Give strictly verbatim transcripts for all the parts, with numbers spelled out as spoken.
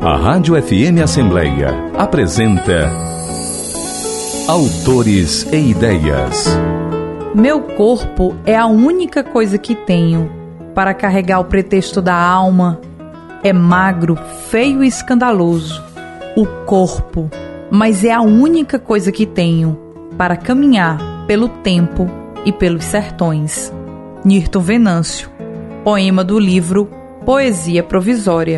A Rádio F M Assembleia apresenta Autores e Ideias. Meu corpo é a única coisa que tenho para carregar o pretexto da alma. É magro, feio e escandaloso. O corpo, mas é a única coisa que tenho para caminhar pelo tempo e pelos sertões. Nirton Venâncio. Poema do livro Poesia Provisória.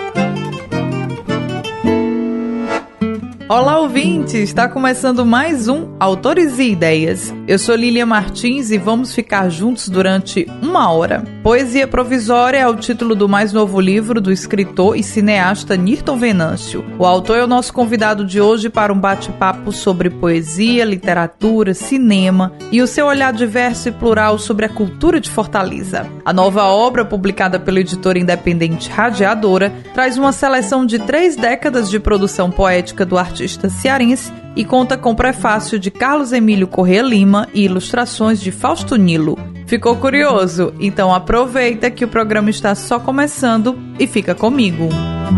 Olá, ouvintes! Está começando mais um Autores e Ideias. Eu sou Lília Martins e vamos ficar juntos durante uma hora. Poesia Provisória é o título do mais novo livro do escritor e cineasta Nirton Venâncio. O autor é o nosso convidado de hoje para um bate-papo sobre poesia, literatura, cinema e o seu olhar diverso e plural sobre a cultura de Fortaleza. A nova obra, publicada pela editora independente Radiadora, traz uma seleção de três décadas de produção poética do artista artista cearense e conta com prefácio de Carlos Emílio Corrêa Lima e ilustrações de Fausto Nilo. Ficou curioso? Então aproveita que o programa está só começando e fica comigo.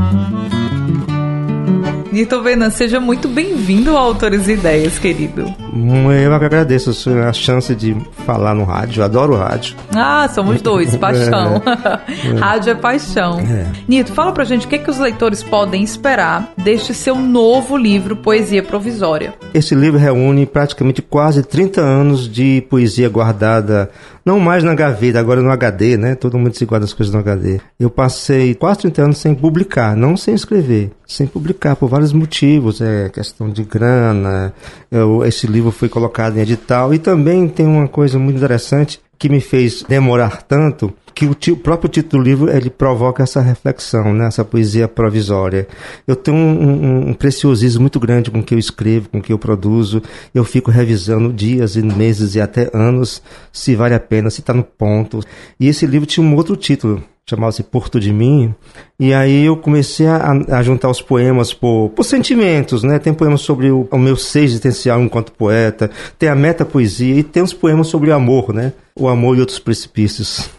Nirton Venâncio, seja muito bem-vindo ao Autores e Ideias, querido. Eu agradeço a chance de falar no rádio, eu adoro rádio. Ah, somos dois, paixão. É, é. Rádio é paixão. É. Nirton, fala pra gente o que, é que os leitores podem esperar deste seu novo livro, Poesia Provisória. Esse livro reúne praticamente quase trinta anos de poesia guardada, não mais na gaveta, agora no H D, né? Todo mundo se guarda as coisas no H D. Eu passei quase trinta anos sem publicar, não sem escrever, sem publicar por vários motivos, é questão de grana, eu, esse livro foi colocado em edital e também tem uma coisa muito interessante que me fez demorar tanto, que o, t- o próprio título do livro ele provoca essa reflexão, né? Essa poesia provisória. Eu tenho um, um, um preciosismo muito grande com o que eu escrevo, com o que eu produzo. Eu fico revisando dias e meses e até anos se vale a pena, se está no ponto. E esse livro tinha um outro título, chamava-se Porto de Mim, e aí eu comecei a, a juntar os poemas por, por sentimentos, né? Tem poemas sobre o, o meu ser existencial enquanto poeta, tem a metapoesia e tem os poemas sobre o amor, né? O amor e outros precipícios.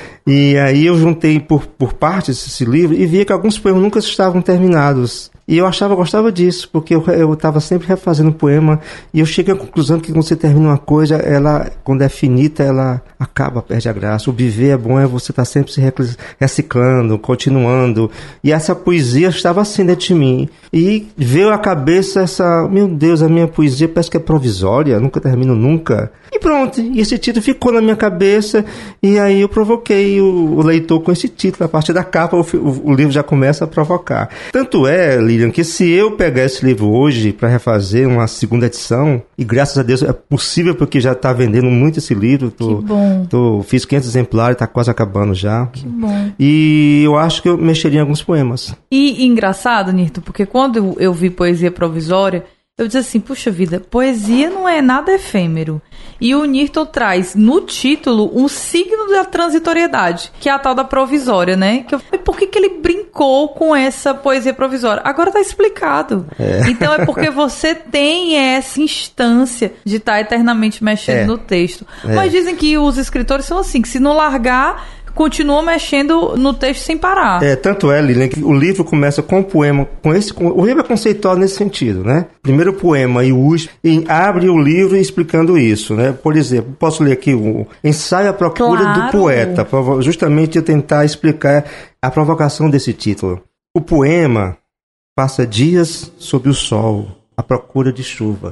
E aí eu juntei por, por partes esse livro e vi que alguns poemas nunca estavam terminados. E eu achava, gostava disso, porque eu estava sempre refazendo o poema e eu cheguei à conclusão que quando você termina uma coisa, ela, quando é finita, ela acaba, perde a graça. O viver é bom, é você estar tá sempre se reciclando, continuando. E essa poesia estava assim dentro de mim. E veio à cabeça essa, meu Deus, a minha poesia parece que é provisória, nunca termino nunca. E pronto, e esse título ficou na minha cabeça e aí eu provoquei o, o leitor com esse título. A partir da capa o, o, o livro já começa a provocar. Tanto é, Lilian, que se eu pegar esse livro hoje para refazer uma segunda edição, e graças a Deus é possível porque já está vendendo muito esse livro. Tô, que bom. Tô, fiz quinhentos exemplares, está quase acabando já. Que bom. E eu acho que eu mexeria em alguns poemas. E, e engraçado, Nirton, porque quando eu, eu vi Poesia Provisória, eu disse assim, puxa vida, poesia não é nada efêmero. E o Nirton traz no título um signo da transitoriedade, que é a tal da provisória, né? Que eu falei, por que, que ele brincou com essa poesia provisória? Agora tá explicado. É. Então é porque você tem essa instância de estar tá eternamente mexendo é. no texto. É. Mas dizem que os escritores são assim, que se não largar, continua mexendo no texto sem parar. É, tanto é, Lilian, que o livro começa com o poema, com esse, com, o livro é conceitual nesse sentido, né? Primeiro o poema e o último, e abre o livro explicando isso, né? Por exemplo, posso ler aqui o ensaio à procura claro. do poeta, justamente eu tentar explicar a provocação desse título. O poema passa dias sob o sol, à procura de chuva.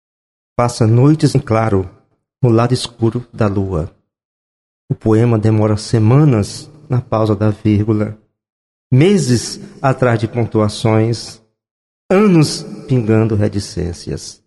Passa noites em claro, no lado escuro da lua. O poema demora semanas na pausa da vírgula, meses atrás de pontuações, anos pingando reticências.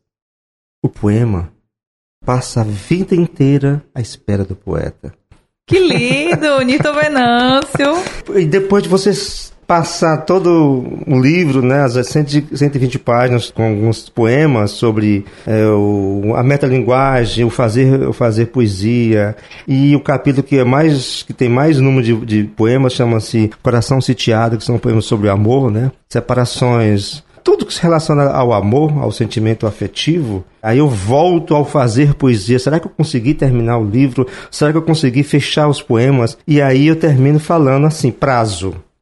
O poema passa a vida inteira à espera do poeta. Que lindo, Nirton Venâncio! E depois de vocês passar todo o livro, né, as cento e vinte páginas com alguns poemas sobre é, o, a metalinguagem, o fazer, o fazer poesia, e o capítulo que é mais que tem mais número de, de poemas chama-se Coração Sitiado, que são poemas sobre amor, né, separações, tudo que se relaciona ao amor, ao sentimento afetivo. Aí eu volto ao fazer poesia. Será que eu consegui terminar o livro? Será que eu consegui fechar os poemas? E aí eu termino falando assim, prazo.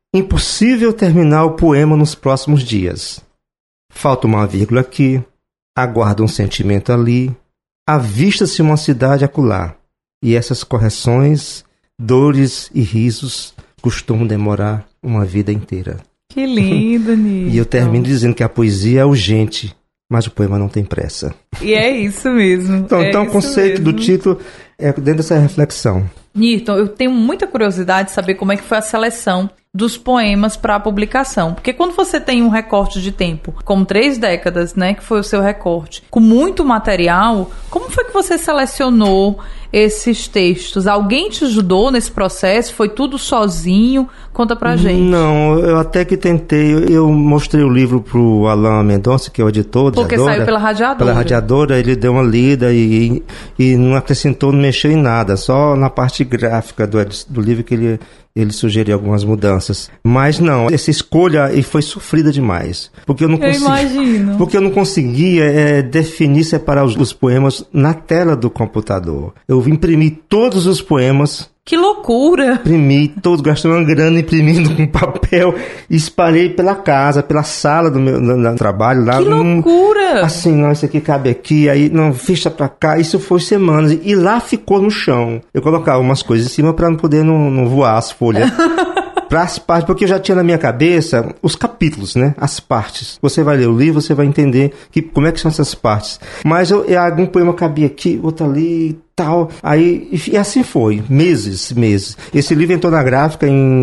Impossível terminar o poema nos próximos dias. Falta uma vírgula aqui, aguarda um sentimento ali, avista-se uma cidade acolá. E essas correções, dores e risos costumam demorar uma vida inteira. Que lindo, Nilton. E eu termino dizendo que a poesia é urgente, mas o poema não tem pressa. E é isso mesmo. Então, é então o conceito mesmo. do título é dentro dessa reflexão. Nilton, eu tenho muita curiosidade de saber como é que foi a seleção dos poemas para a publicação. Porque quando você tem um recorte de tempo, como três décadas, né, que foi o seu recorte, com muito material, como foi que você selecionou esses textos? Alguém te ajudou nesse processo? Foi tudo sozinho? Conta pra gente. Não, eu até que tentei, eu mostrei o livro pro Alain Mendonça, que é o editor. Porque Radiadora, saiu pela Radiadora. Pela Radiadora, ele deu uma lida e, e não acrescentou, não mexeu em nada, só na parte gráfica do, do livro que ele, ele sugeriu algumas mudanças. Mas não, essa escolha e foi sofrida demais. Porque eu não Eu consegui, imagino. Porque eu não conseguia é, definir, separar os, os poemas na tela do computador. Eu imprimi todos os poemas. Que loucura! Imprimi todos, gastei uma grana imprimindo com papel e espalhei pela casa, pela sala do meu do, do trabalho lá. Que loucura! Hum, assim, não, isso aqui cabe aqui, aí não, ficha pra cá. Isso foi semanas e lá ficou no chão. Eu colocava umas coisas em cima pra não poder não, não voar as folhas. Para as partes, porque eu já tinha na minha cabeça os capítulos, né? As partes. Você vai ler o livro, você vai entender que, como é que são essas partes. Mas eu, eu, algum poema cabia aqui, outro ali, tal. Aí, e, e assim foi. Meses, meses. Esse livro entrou na gráfica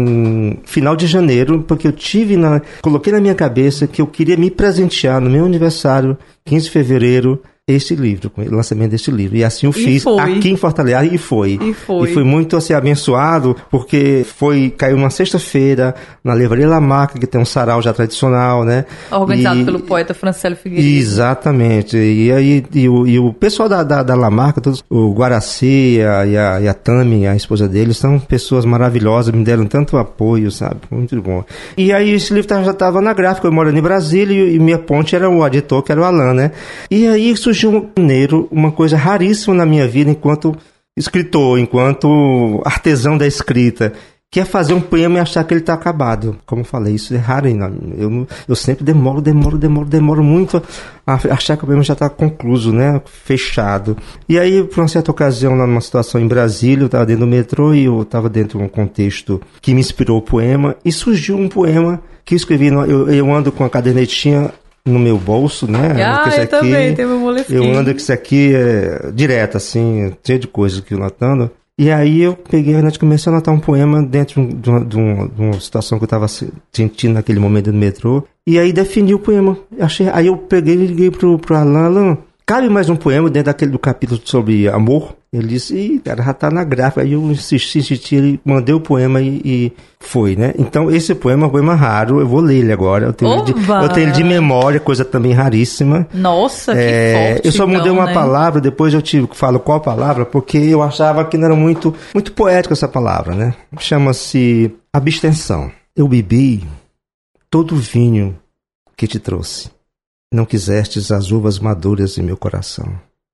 em final de janeiro, porque eu tive na... Coloquei na minha cabeça que eu queria me presentear no meu aniversário, quinze de fevereiro, este livro, com o lançamento deste livro. E assim eu fiz foi. aqui em Fortaleza e foi. E foi. E foi muito assim, abençoado, porque foi, caiu numa sexta-feira, na Livraria Lamarca, que tem um sarau já tradicional, né? Organizado e, pelo poeta Francélio Figueiredo. Exatamente. E aí e o, e o pessoal da, da, da Lamarca, todos, o Guaraci a, e, a, e a Tami, a esposa dele, são pessoas maravilhosas, me deram tanto apoio, sabe? Muito bom. E aí esse livro já estava na gráfica, eu moro em Brasília e, e minha ponte era o editor, que era o Alain, né? E aí surgiu um janeiro, uma coisa raríssima na minha vida enquanto escritor, enquanto artesão da escrita, que é fazer um poema e achar que ele está acabado. Como eu falei, isso é raro. Eu, eu sempre demoro, demoro, demoro, demoro muito a achar que o poema já está concluso, né? Fechado. E aí, por uma certa ocasião, numa situação em Brasília, eu estava dentro do metrô e eu estava dentro de um contexto que me inspirou o poema, e surgiu um poema que eu escrevi, eu, eu ando com a cadernetinha no meu bolso, né? Ah, eu aqui, também, tem meu molequinho. Eu ando com isso aqui é, direto, assim, cheio de coisas que eu notando. E aí eu peguei, né, comecei a anotar um poema dentro de uma, de uma, de uma situação que eu estava sentindo naquele momento no metrô. E aí defini o poema. Achei, aí eu peguei e liguei pro, pro Alain, Alain, cabe mais um poema dentro daquele do capítulo sobre amor? Ele disse, ih, cara, já tá na gráfica. Aí eu insisti, insisti, ele mandei o poema e, e foi, né? Então, esse poema é um poema raro, eu vou ler ele agora. Eu tenho, ele de, eu tenho ele de memória, coisa também raríssima. Nossa, que é, forte, eu só mudei então, uma né? palavra, depois eu te falo qual palavra, porque eu achava que não era muito, muito poética essa palavra, né? Chama-se abstenção. Eu bebi todo o vinho que te trouxe. Não quisestes as uvas maduras em meu coração.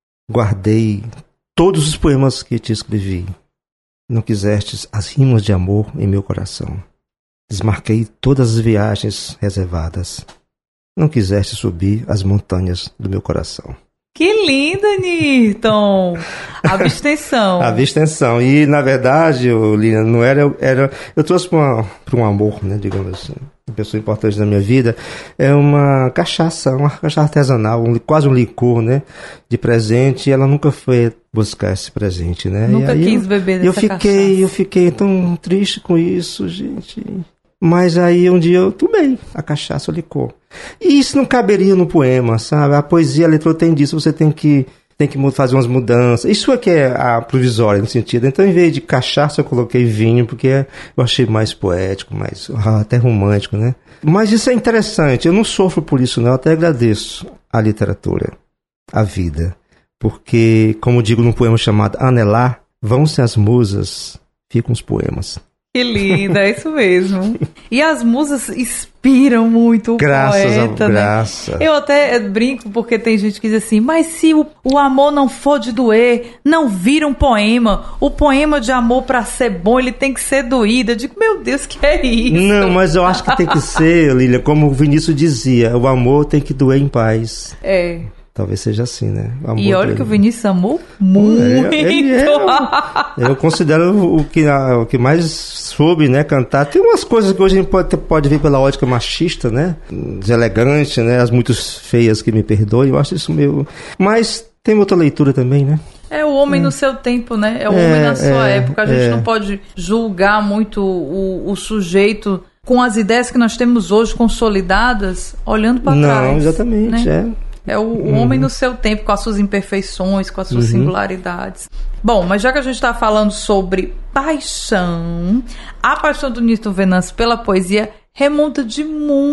Guardei todos os poemas que te escrevi. Não quisestes as rimas de amor em meu coração. Desmarquei todas as viagens reservadas. Não quiseste subir as montanhas do meu coração. Que lindo, Nilton! Abstenção. Abstenção. E, na verdade, Lina, não era... era eu trouxe para um amor, né, digamos assim. Uma pessoa importante na minha vida. É uma cachaça, uma cachaça artesanal, um, quase um licor, né, de presente. E ela nunca foi buscar esse presente, né? Nunca e aí quis eu, beber dessa eu fiquei, cachaça. Eu fiquei tão triste com isso, gente... Mas aí um dia eu tomei a cachaça, o licor. E isso não caberia no poema, sabe? A poesia, a letra tem disso, você tem que, tem que fazer umas mudanças. Isso é que é a provisória, no sentido. Então, em vez de cachaça, eu coloquei vinho, porque eu achei mais poético, mais até romântico, né? Mas isso é interessante, eu não sofro por isso, não. Eu até agradeço a literatura, a vida. Porque, como digo num poema chamado Anelar, vão-se as musas, ficam os poemas. Que linda, é isso mesmo. E as musas inspiram muito o Graças poeta, a né? graça. Eu até brinco porque tem gente que diz assim, mas se o, o amor não for de doer, não vira um poema. O poema de amor pra ser bom, ele tem que ser doído. Eu digo, meu Deus, que é isso? Não, mas eu acho que tem que ser, Lília, como o Vinícius dizia, o amor tem que doer em paz. É. Talvez seja assim, né? O amor E olha dele. que o Vinícius amou muito. É, ele é, eu considero o que, o que mais soube, né, cantar. Tem umas coisas que hoje a gente pode, pode ver pela ótica machista, né? Deselegante, né? As muito feias que me perdoem. Eu acho isso meio... Mas tem outra leitura também, né? É o homem é. no seu tempo, né? É o é, homem na sua é, época. A gente é. não pode julgar muito o, o sujeito com as ideias que nós temos hoje consolidadas, olhando para trás. Não, exatamente, né? é. É o, o uhum. homem no seu tempo, com as suas imperfeições, com as suas uhum. singularidades. Bom, mas já que a gente está falando sobre paixão, a paixão do Nirton Venâncio pela poesia remonta de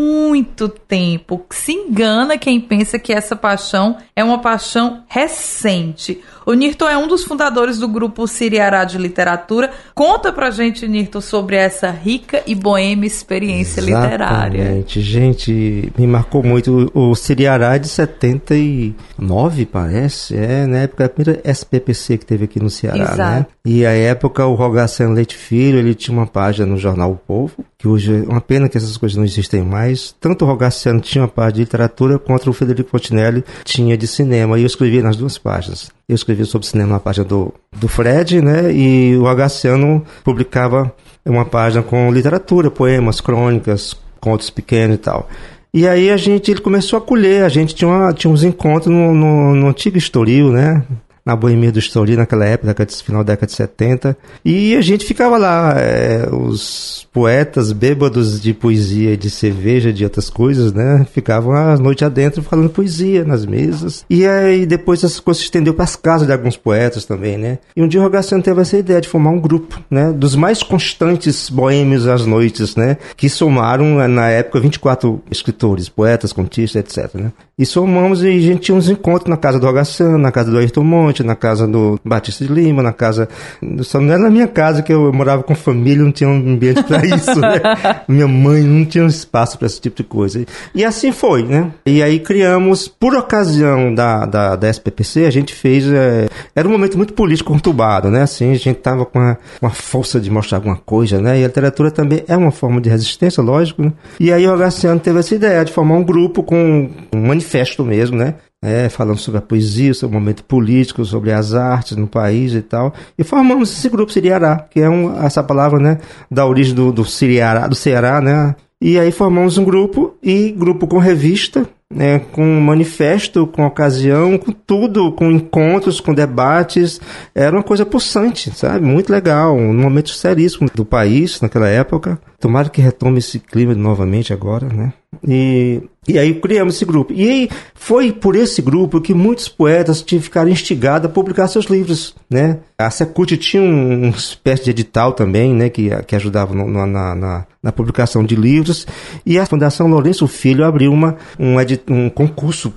muito tempo. Se engana quem pensa que essa paixão é uma paixão recente. O Nirton é um dos fundadores do grupo Siriará de Literatura. Conta pra gente, Nirton, sobre essa rica e boêmia experiência Exatamente. literária. Exatamente, gente, me marcou muito. O Siriará é de setenta e nove, parece, é, na época da primeira S P P C que teve aqui no Ceará, Exato. né? E a época o Rogaciano Leite Filho, ele tinha uma página no jornal O Povo, que hoje é uma pena que essas coisas não existem mais. Tanto o Rogaciano tinha uma página de literatura, quanto o Federico Fontinelli tinha de cinema, e eu escrevia nas duas páginas. Eu escrevia sobre cinema na página do, do Fred, né? E o Rogaciano publicava uma página com literatura, poemas, crônicas, contos pequenos e tal. E aí a gente, ele começou a colher, a gente tinha, uma, tinha uns encontros no, no, no antigo Estoril, né? Na Boemia do Estoril, naquela época, final da década de setenta. E a gente ficava lá, é, os poetas bêbados de poesia, de cerveja, de outras coisas, né? Ficavam a noite adentro falando poesia nas mesas. E aí depois essa coisa se estendeu para as casas de alguns poetas também, né? E um dia o Rogaciano teve essa ideia de formar um grupo, né? Dos mais constantes boêmios às noites, né? Que somaram, na época, vinte e quatro escritores, poetas, contistas, etcétera, né? E somamos e a gente tinha uns encontros na casa do Rogaciano, na casa do Ayrton Monte, na casa do Batista de Lima, na casa... Só não era na minha casa, que eu morava com família, não tinha um ambiente para isso, né? Minha mãe não tinha um espaço para esse tipo de coisa. E assim foi, né? E aí criamos, por ocasião da, da, da S P P C, a gente fez... É, era um momento muito político conturbado, né? Assim, a gente tava com uma, uma força de mostrar alguma coisa, né? E a literatura também é uma forma de resistência, lógico, né? E aí o Rogaciano teve essa ideia de formar um grupo com um manifesto mesmo, né? É, falando sobre a poesia, sobre o momento político, sobre as artes no país e tal. E formamos esse grupo Siriará, que é um, essa palavra, né, da origem do, do Siriará, do Ceará, né? E aí formamos um grupo, e grupo com revista, né, com manifesto, com ocasião, com tudo, com encontros, com debates. Era uma coisa pulsante, sabe? Muito legal, um momento seríssimo do país naquela época. Tomara que retome esse clima novamente agora, né? E, e aí criamos esse grupo. E aí foi por esse grupo que muitos poetas ficaram instigados a publicar seus livros, né? A Secult tinha um, uma espécie de edital também, né? Que, que ajudava no, no, na, na, na publicação de livros. E a Fundação Lourenço Filho abriu uma, um, edit, um concurso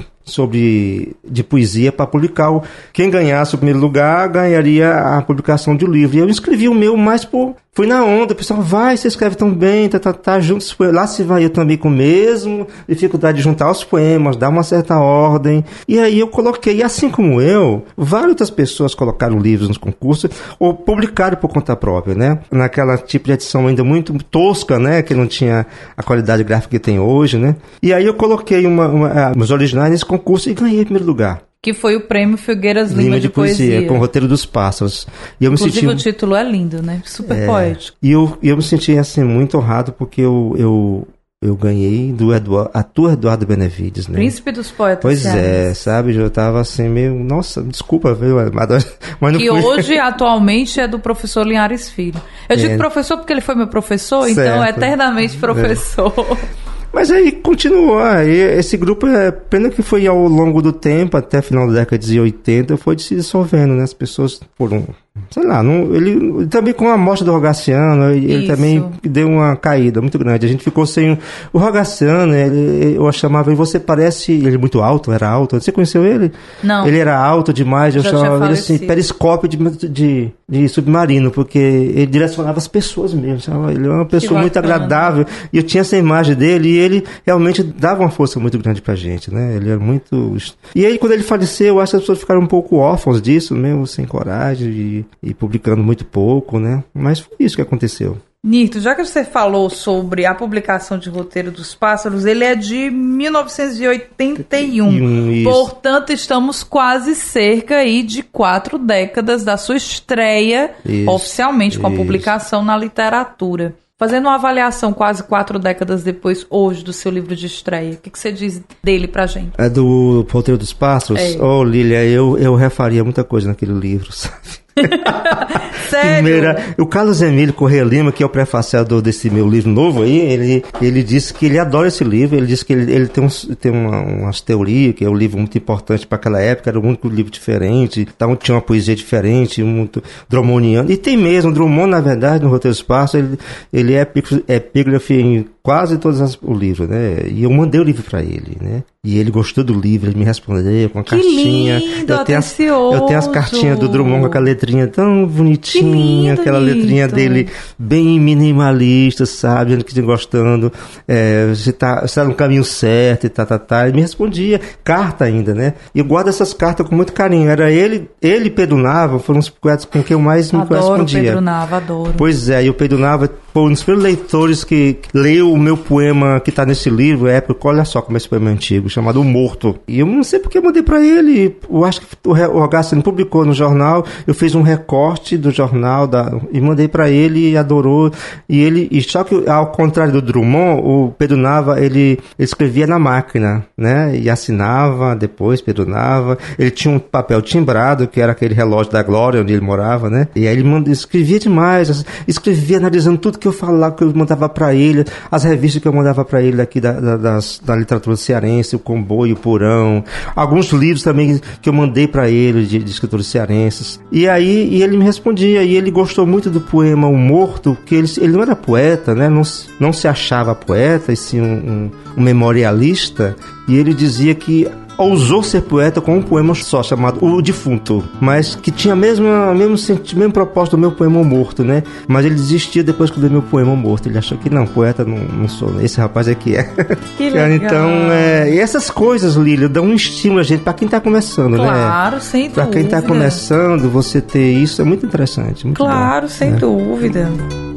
sobre de poesia para publicar. O, quem ganhasse o primeiro lugar ganharia a publicação de um livro. E eu escrevi o meu mais por... Fui na onda, o pessoal, vai, você escreve tão bem, tá, tá, tá, junto, lá se vai eu também com o mesmo, dificuldade de juntar os poemas, dar uma certa ordem, e aí eu coloquei, e assim como eu, várias outras pessoas colocaram livros nos concursos, ou publicaram por conta própria, né, naquela tipo de edição ainda muito tosca, né, que não tinha a qualidade gráfica que tem hoje, né, e aí eu coloquei uma, uma, os originais nesse concurso e ganhei em primeiro lugar. Que foi o prêmio Figueiras Lima, Lima de, de poesia, poesia. Com o Roteiro dos Pássaros. E eu me Inclusive senti... o título é lindo, né? Super é... poético. E eu, eu me senti assim, muito honrado porque eu, eu, eu ganhei do Eduardo, ator Eduardo Benevides, né? Príncipe dos poetas. Pois é, sabe? Eu tava assim meio... Nossa, desculpa, viu? Mas não que fui. Hoje, atualmente, é do professor Linhares Filho. Eu é. digo professor porque ele foi meu professor, certo. Então eternamente professor. É. Mas aí continuou, aí esse grupo, é pena que foi ao longo do tempo, até final da década de oitenta, foi se dissolvendo, né? As pessoas foram sei lá, não, ele também com a morte do Rogaciano, ele, ele também deu uma caída muito grande. A gente ficou sem... O Rogaciano, ele, eu chamava, e você parece... Ele é muito alto, era alto. Você conheceu ele? Não. Ele era alto demais, eu Já chamava ele assim, periscópio de, de, de submarino, porque ele direcionava as pessoas mesmo. Sabe? Ele era uma pessoa muito agradável, e eu tinha essa imagem dele, e ele realmente dava uma força muito grande pra gente, né? Ele era muito... E aí, quando ele faleceu, eu acho que as pessoas ficaram um pouco órfãos disso, mesmo sem coragem, e, e publicando muito pouco, né? Mas foi isso que aconteceu. Nirto, já que você falou sobre a publicação de Roteiro dos Pássaros, ele é de mil novecentos e oitenta e um. Isso. Portanto, estamos quase cerca aí de quatro décadas da sua estreia, isso, oficialmente, com a publicação na literatura. Fazendo uma avaliação quase quatro décadas depois, hoje, do seu livro de estreia, o que, que você diz dele pra gente? É do Roteiro dos Pássaros? É. Oh, Lília, eu, eu refaria muita coisa naquele livro, sabe? Sério? Primeira, o Carlos Emílio Corrêa Lima, que é o prefaciador desse meu livro novo aí, ele, ele disse que ele adora esse livro, ele disse que ele, ele tem, uns, tem uma, umas teorias, que é um livro muito importante para aquela época, era um único livro diferente, então tinha uma poesia diferente, muito drummoniana, e tem mesmo, Drummond, na verdade, no Roteiro dos Pássaros, ele, ele é epígrafe em quase todos os livros, né? E eu mandei o livro para ele, né? E ele gostou do livro, ele me respondeu com uma que cartinha. Lindo, eu tenho as, eu tenho as cartinhas do Drummond com aquela letrinha tão bonitinha, lindo, aquela letrinha lindo. Dele bem minimalista, sabe? Ele que tinha gostando, é, você tá, você tá no caminho certo e tá, tá, tá. Ele me respondia, carta ainda, né? E eu guardo essas cartas com muito carinho. Era ele, ele e Pedro Nava, foram os poetas com quem eu mais me adoro correspondia. Pedro Nava, adoro. Pois é, e o Pedro Nava foi um dos primeiros leitores que leu o meu poema que está nesse livro, é época, olha só como esse poema é antigo, chamado O Morto. E eu não sei porque eu mandei para ele, eu acho que o Rogaciano publicou no jornal, eu fiz um recorte do jornal da, e mandei para ele e adorou. E ele, e só que ao contrário do Drummond, o Pedro Nava, ele, ele escrevia na máquina, né? E assinava depois, Pedro Nava. Ele tinha um papel timbrado, que era aquele relógio da Glória, onde ele morava, né? E aí ele manda, escrevia demais, escrevia analisando tudo que eu falava, que eu mandava para ele, as revistas que eu mandava para ele aqui da, da, das, da literatura cearense, o Comboio, o Porão, alguns livros também que eu mandei para ele de, de escritores cearenses. E aí e ele me respondia, e ele gostou muito do poema O Morto, que ele, ele não era poeta, né? Não, não se achava poeta, e sim um, um, um memorialista, e ele dizia que ousou ser poeta com um poema só, chamado O Defunto, mas que tinha a mesma, mesmo, mesmo proposta do meu poema O Morto, né? Mas ele desistia depois que eu dei meu poema O Morto. Ele achou que não, poeta não, não sou, esse rapaz é que é. Que legal. Então, é, e essas coisas, Lília, dão um estímulo a gente, pra quem tá começando, claro, né? Claro, sem dúvida. Pra quem tá começando, você ter isso é muito interessante. Muito claro, bom, sem né? dúvida.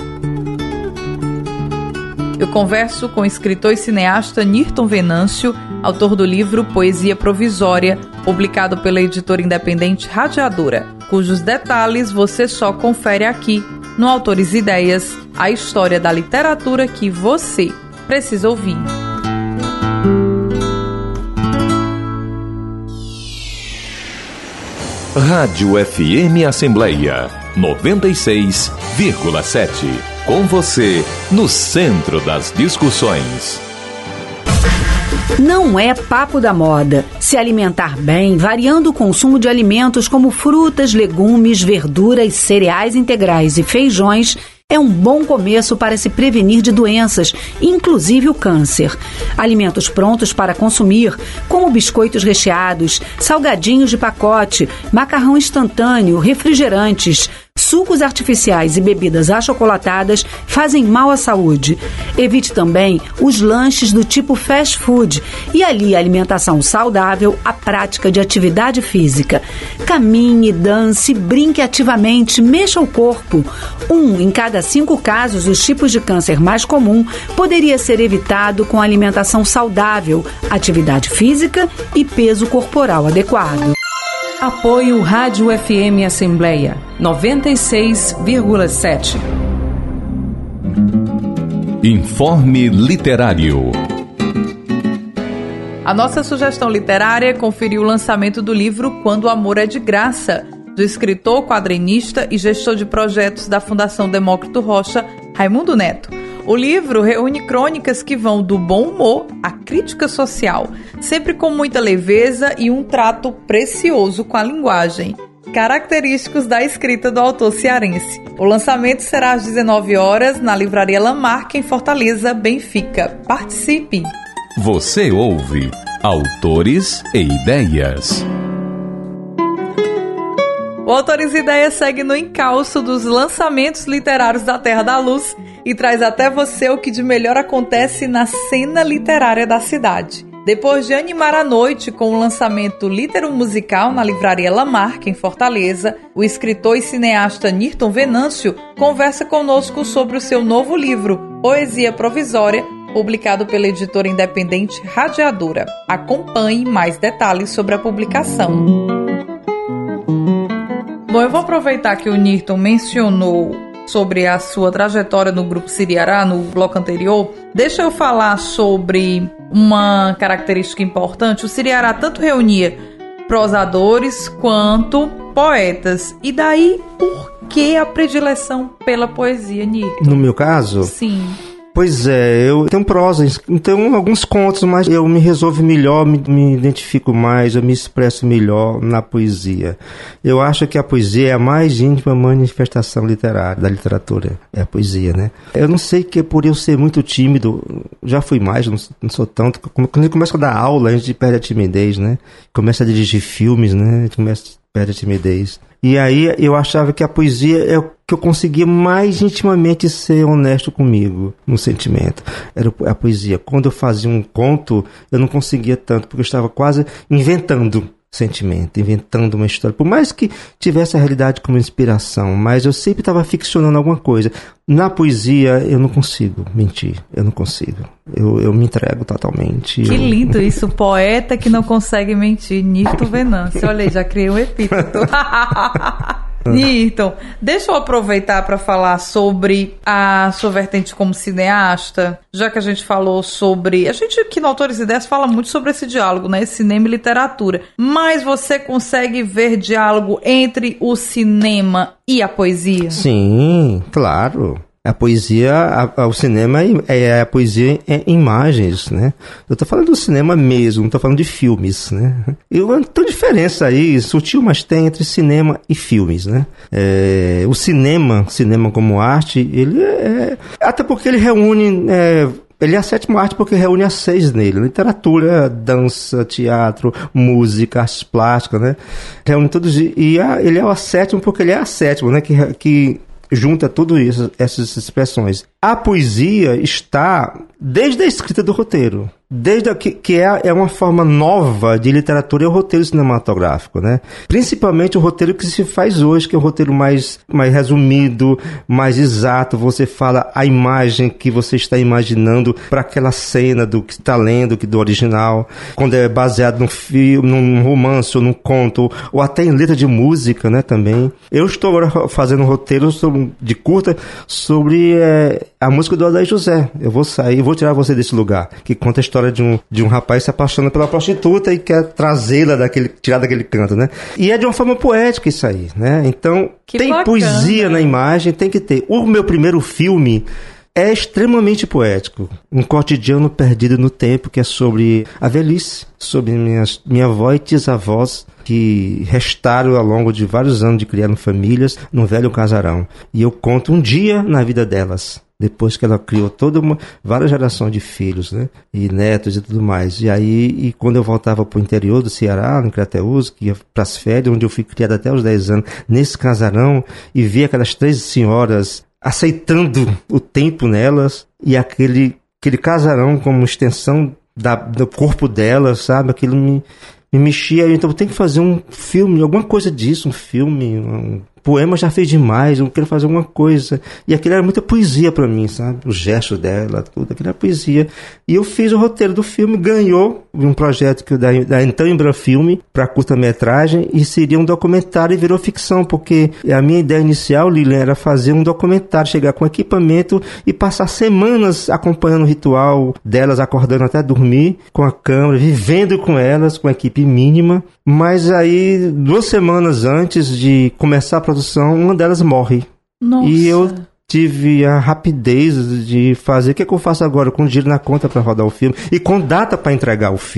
Eu converso com o escritor e cineasta Nirton Venâncio, autor do livro Poesia Provisória, publicado pela editora independente Radiadora, cujos detalhes você só confere aqui no Autores e Ideias, a história da literatura que você precisa ouvir. Rádio F M Assembleia noventa e seis vírgula sete. Com você, no centro das discussões. Não é papo da moda se alimentar bem, variando o consumo de alimentos como frutas, legumes, verduras, cereais integrais e feijões. É um bom começo para se prevenir de doenças, inclusive o câncer. Alimentos prontos para consumir, como biscoitos recheados, salgadinhos de pacote, macarrão instantâneo, refrigerantes, sucos artificiais e bebidas achocolatadas fazem mal à saúde. Evite também os lanches do tipo fast food e alie a alimentação saudável à prática de atividade física. Caminhe, dance, brinque ativamente, mexa o corpo. Um em cada cinco casos dos tipos de câncer mais comum poderia ser evitado com alimentação saudável, atividade física e peso corporal adequado. Apoio Rádio F M Assembleia noventa e seis vírgula sete. Informe Literário. A nossa sugestão literária conferiu o lançamento do livro Quando o Amor é de Graça, do escritor, quadrinista e gestor de projetos da Fundação Demócrito Rocha, Raimundo Neto. O livro reúne crônicas que vão do bom humor à crítica social, sempre com muita leveza e um trato precioso com a linguagem. característicos da escrita do autor cearense. O lançamento será às dezenove horas na Livraria Lamarck, em Fortaleza, Benfica. Participe! Você ouve Autores e Ideias. O Autores e Ideias segue no encalço dos lançamentos literários da Terra da Luz e traz até você o que de melhor acontece na cena literária da cidade. Depois de animar a noite com o lançamento Litero Musical na Livraria Lamarck, em Fortaleza, o escritor e cineasta Nirton Venâncio conversa conosco sobre o seu novo livro, Poesia Provisória, publicado pela editora independente Radiadura. Acompanhe mais detalhes sobre a publicação. Bom, eu vou aproveitar que o Nirton mencionou sobre a sua trajetória no Grupo Siriará, no bloco anterior. Deixa eu falar sobre uma característica importante. O Siriará tanto reunia prosadores quanto poetas. E daí, por que a predileção pela poesia, Nirton? No meu caso? Sim. Pois é, eu tenho prosa, então alguns contos, mas eu me resolvo melhor, me, me identifico mais, eu me expresso melhor na poesia. Eu acho que a poesia é a mais íntima manifestação literária, da literatura, é a poesia, né? Eu não sei que por eu ser muito tímido, já fui mais, não, não sou tanto, quando a gente começa a dar aula, a gente perde a timidez, né? Começa a dirigir filmes, né? A gente começa a perder a timidez. E aí eu achava que a poesia é o que eu conseguia mais intimamente ser honesto comigo, no sentimento. Era a poesia. Quando eu fazia um conto, eu não conseguia tanto, porque eu estava quase inventando sentimento, inventando uma história. Por mais que tivesse a realidade como inspiração, mas eu sempre estava ficcionando alguma coisa. Na poesia, eu não consigo mentir, eu não consigo. Eu, eu me entrego totalmente. Que eu... lindo isso, poeta que não consegue mentir, Nirton Venâncio. Olha aí, já criei um epíteto. Nirton, deixa eu aproveitar para falar sobre a sua vertente como cineasta, já que a gente falou sobre... A gente aqui no Autores e Ideias fala muito sobre esse diálogo, né? Cinema e literatura. Mas você consegue ver diálogo entre o cinema e a poesia? Sim, claro. A poesia, a, a, o cinema é, é a poesia em imagens, né? Eu tô falando do cinema mesmo, não tô falando de filmes, né? E tem diferença aí, sutil, mas tem entre cinema e filmes, né? É, o cinema, cinema como arte, ele é... Até porque ele reúne... É, ele é a sétima arte porque reúne as seis nele. Literatura, dança, teatro, música, artes plásticas, né? Reúne todos... E a, ele é a sétima porque ele é a sétima, né? Que... que junta tudo isso, essas expressões. A poesia está desde a escrita do roteiro, desde a, que, que é, é uma forma nova de literatura, é o roteiro cinematográfico, né? Principalmente o roteiro que se faz hoje, que é o roteiro mais, mais resumido, mais exato. Você fala a imagem que você está imaginando para aquela cena do que está lendo, que do original, quando é baseado num filme, num romance ou num conto, ou até em letra de música, né, também. Eu estou agora fazendo um roteiro sobre, de curta sobre é, a música do Adair José. Eu vou sair, vou tirar você desse lugar, que conta a história de um, de um rapaz se apaixonando pela prostituta e quer trazê-la daquele, tirar daquele canto, né? E é de uma forma poética isso aí, né? Então, que tem bacana. Poesia na imagem, tem que ter. O meu primeiro filme é extremamente poético. Um cotidiano perdido no tempo, que é sobre a velhice, sobre minhas, minha avó e tisavós, que restaram ao longo de vários anos de criaram famílias no velho casarão. E eu conto um dia na vida delas, depois que ela criou toda uma, várias gerações de filhos, né? E netos e tudo mais. E aí, e quando eu voltava para o interior do Ceará, no Crateús, que ia para as férias, onde eu fui criado até os dez anos, nesse casarão, e vi aquelas três senhoras aceitando o tempo nelas, e aquele, aquele casarão como extensão da, do corpo delas, sabe? Aquilo me, me mexia. Então eu tenho que fazer um filme, alguma coisa disso, um filme, um poema já fez demais, eu quero fazer alguma coisa. E aquilo era muita poesia pra mim, sabe? Os gestos dela, tudo, aquilo era poesia. E eu fiz o roteiro do filme, ganhou um projeto que eu da, da então Embra Filme pra curta-metragem, e seria um documentário e virou ficção, porque a minha ideia inicial, Lilian, era fazer um documentário, chegar com equipamento e passar semanas acompanhando o ritual delas, acordando até dormir, com a câmera, vivendo com elas, com a equipe mínima. Mas aí, duas semanas antes de começar a produção, uma delas morre. Nossa. E eu tive a rapidez de fazer o que, é que eu faço agora com dinheiro na conta para rodar o filme e com data para entregar o filme.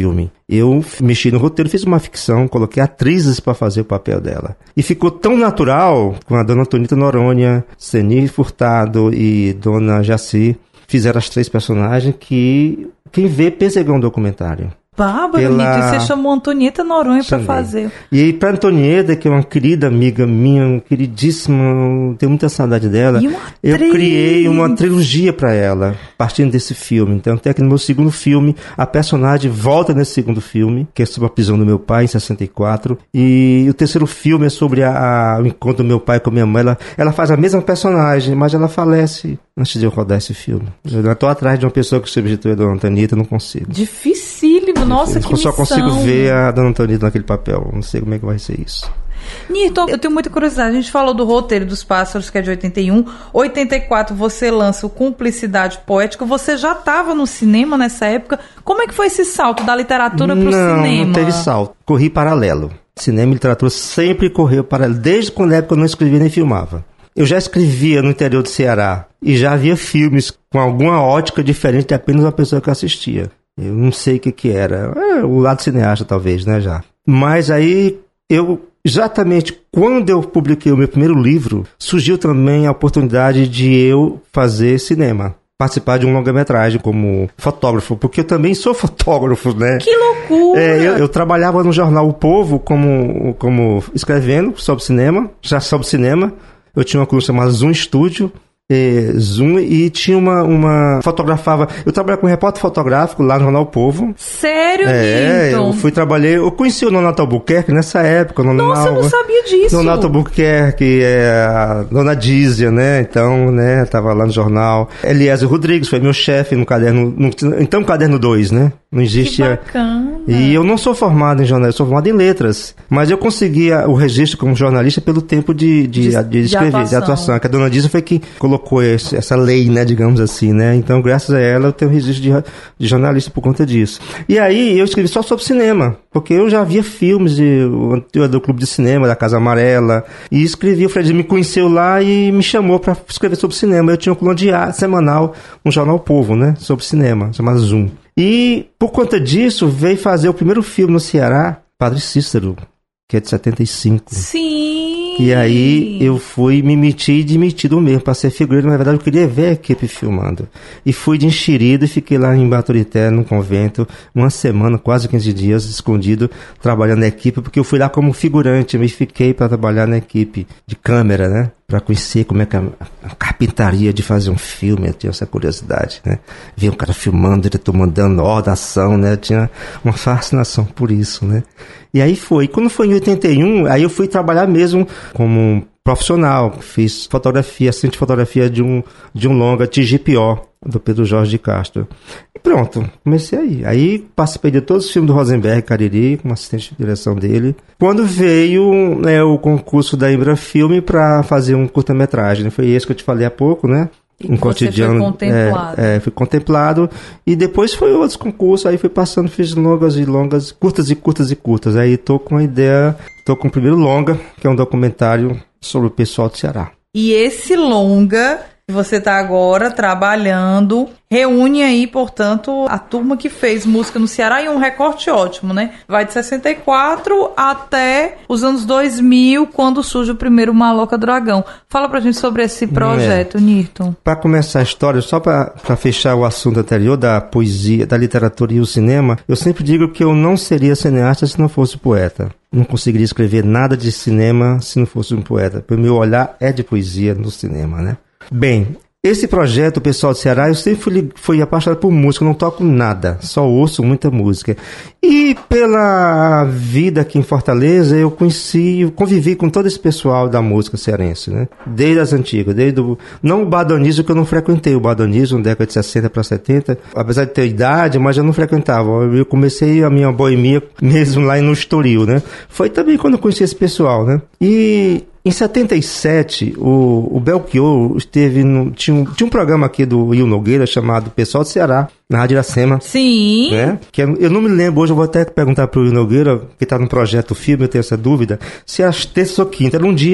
Eu mexi no roteiro, fiz uma ficção, coloquei atrizes para fazer o papel dela. E ficou tão natural, com a Dona Antonita Noronha, Seni Furtado e Dona Jaci, fizeram as três personagens que quem vê pensa que é um documentário. Bárbaro, Pela... Nito, e você chamou Antonieta Noronha para fazer. E para Antonieta, que é uma querida amiga minha, queridíssima, tenho muita saudade dela, eu criei uma trilogia para ela, partindo desse filme. Então, até que no meu segundo filme, a personagem volta nesse segundo filme, que é sobre a prisão do meu pai, em sessenta e quatro. E o terceiro filme é sobre a, a, o encontro do meu pai com a minha mãe. Ela, ela faz a mesma personagem, mas ela falece antes de eu rodar esse filme. Eu estou atrás de uma pessoa que substitui a Dona Antonieta, eu não consigo. Dificílimo. Nossa, que eu só missão. consigo ver a Dona Antonieta naquele papel. Não sei como é que vai ser isso. Nirton, eu tenho muita curiosidade. A gente falou do roteiro dos Pássaros, que é de oitenta e um. oitenta e quatro você lança o Cumplicidade Poética. Você já estava no cinema nessa época. Como é que foi esse salto da literatura para o cinema? Não, não teve salto. Corri paralelo. Cinema e literatura sempre correu paralelo. Desde quando na época eu não escrevia nem filmava. Eu já escrevia no interior do Ceará. E já havia filmes com alguma ótica diferente de apenas uma pessoa que assistia. Eu não sei o que que era. É, o lado cineasta, talvez, né, já. Mas aí, eu, exatamente quando eu publiquei o meu primeiro livro, surgiu também a oportunidade de eu fazer cinema. Participar de um longa-metragem como fotógrafo, porque eu também sou fotógrafo, né? Que loucura! É, eu, eu trabalhava no jornal O Povo como, como escrevendo sobre cinema, já sobre cinema. Eu tinha uma coluna chamada Zoom Studio. É, Zoom, e tinha uma, uma... fotografava... Eu trabalhava com repórter fotográfico lá no Jornal O Povo. Sério, É, Nirton? eu fui trabalhar... Eu conheci o Nonato Albuquerque nessa época. Nossa, eu não sabia disso. Nonato Albuquerque, é, a Dona Dízia, né? Então, né? Tava lá no jornal. Eliezer Rodrigues foi meu chefe no caderno... No, então, caderno dois, né? Não existia... Que bacana. E eu não sou formado em jornalismo, eu sou formado em letras. Mas eu consegui o registro como jornalista pelo tempo de, de, de, de escrever, de atuação. de atuação. Que a Dona Dízia foi quem colocou esse, essa lei, né, digamos assim, né? Então, graças a ela, eu tenho registro de, de jornalista por conta disso. E aí, eu escrevi só sobre cinema, porque eu já via filmes de, do Clube de Cinema, da Casa Amarela, e escrevi, o Fred me conheceu lá e me chamou para escrever sobre cinema. Eu tinha um coluna diário, semanal, no Jornal Povo, né, sobre cinema, chamado Zoom. E, por conta disso, veio fazer o primeiro filme no Ceará, Padre Cícero, que é de setenta e cinco. Sim! E aí eu fui me meti de metido mesmo, para ser figureiro. Na verdade, eu queria ver a equipe filmando. E fui de enxerido e fiquei lá em Baturité, num convento, uma semana, quase quinze dias, escondido, trabalhando na equipe, porque eu fui lá como figurante, me fiquei para trabalhar na equipe de câmera, né? Para conhecer como é que a, a carpintaria de fazer um filme, eu tinha essa curiosidade, né? Ver um cara filmando, o diretor mandando ordem, ação, né? Eu tinha uma fascinação por isso, né? E aí foi. Quando foi em oitenta e um, aí eu fui trabalhar mesmo como profissional. Fiz fotografia, assistente de fotografia de um, de um longa, T G P O, do Pedro Jorge de Castro. E pronto, comecei aí. Aí participei de todos os filmes do Rosenberg Cariri, como assistente de direção dele. Quando veio, né, o concurso da Embra Filme para fazer um curta-metragem, foi esse que eu te falei há pouco, né? Um cotidiano. Foi contemplado. É, é, fui contemplado. E depois foi outros concursos, aí fui passando, fiz longas e longas, curtas e curtas e curtas. Aí tô com a ideia, tô com o primeiro longa, que é um documentário sobre o pessoal do Ceará. E esse longa que você está agora trabalhando, reúne aí, portanto, a turma que fez música no Ceará e um recorte ótimo, né? Vai de sessenta e quatro até os anos dois mil, quando surge o primeiro Maloca Dragão. Fala pra gente sobre esse projeto, é. Nirton. Para começar a história, só para fechar o assunto anterior da poesia, da literatura e o cinema, eu sempre digo que eu não seria cineasta se não fosse poeta. Não conseguiria escrever nada de cinema se não fosse um poeta. O meu olhar é de poesia no cinema, né? Bem, esse projeto, o pessoal do Ceará, eu sempre fui, fui apaixonado por música, eu não toco nada, só ouço muita música. E pela vida aqui em Fortaleza, eu conheci, eu convivi com todo esse pessoal da música cearense, né? Desde as antigas, desde o... Não o badonismo, que eu não frequentei o badonismo, na década de sessenta para setenta, apesar de ter idade, mas eu não frequentava. Eu comecei a minha boemia mesmo lá no Estoril, né? Foi também quando eu conheci esse pessoal, né? E... Em setenta e sete, o, o Belchior esteve no, tinha, um, tinha um programa aqui do Will Nogueira chamado Pessoal do Ceará, na Rádio Iracema. Sim. Né? Que eu, eu não me lembro, hoje eu vou até perguntar para o Will Nogueira, que está no projeto filme, eu tenho essa dúvida, se era terça ou quinta. Era um dia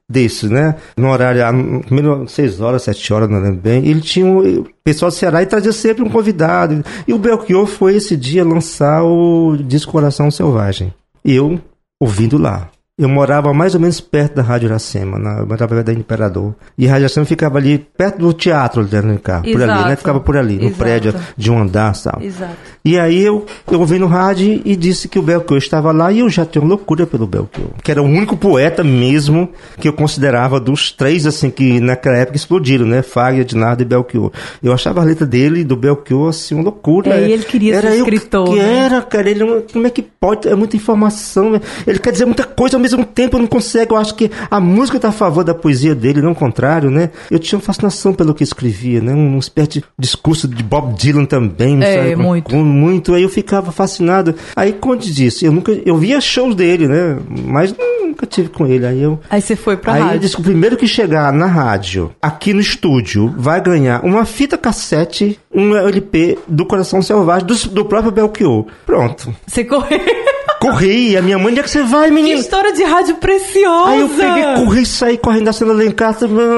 desses, né? No horário, primeiro seis horas, sete horas, não lembro bem. Ele tinha o pessoal do Ceará e trazia sempre um convidado. E o Belchior foi esse dia lançar o disco Coração Selvagem. E eu ouvindo lá. Eu morava mais ou menos perto da Rádio Iracema, na, eu morava perto da Imperador. E a Rádio Iracema ficava ali perto do teatro de Alencar, por ali, né? Ficava por ali, no Exato. prédio de um andar e tal. Exato. E aí eu, eu ouvi no rádio e disse que o Belchior estava lá e eu já tinha loucura pelo Belchior. Que era o único poeta mesmo que eu considerava dos três, assim, que naquela época explodiram, né? Fagner, Ednardo e Belchior. Eu achava a letra dele, do Belchior, assim, uma loucura. É, e ele queria era ser escritor. Eu, que né? era, cara, ele, como é que pode? É muita informação, ele quer dizer muita coisa ao mesmo tempo, eu não consigo, eu acho que a música está a favor da poesia dele, não o contrário, né? Eu tinha uma fascinação pelo que escrevia, né? Um espécie de discurso de Bob Dylan também, não é, sabe? muito. Com, muito, aí eu ficava fascinado. Aí, quando disse, eu nunca, eu via shows dele, né? Mas nunca tive com ele, aí eu... Aí você foi pra aí rádio. Aí eu disse que o primeiro que chegar na rádio, aqui no estúdio, vai ganhar uma fita cassete, um L P do Coração Selvagem, do, do próprio Belchior. Pronto. Você correu... Corri, a minha mãe, onde é que você vai, menino? Que história de rádio preciosa! Aí eu peguei, corri, saí correndo da cena Alencar,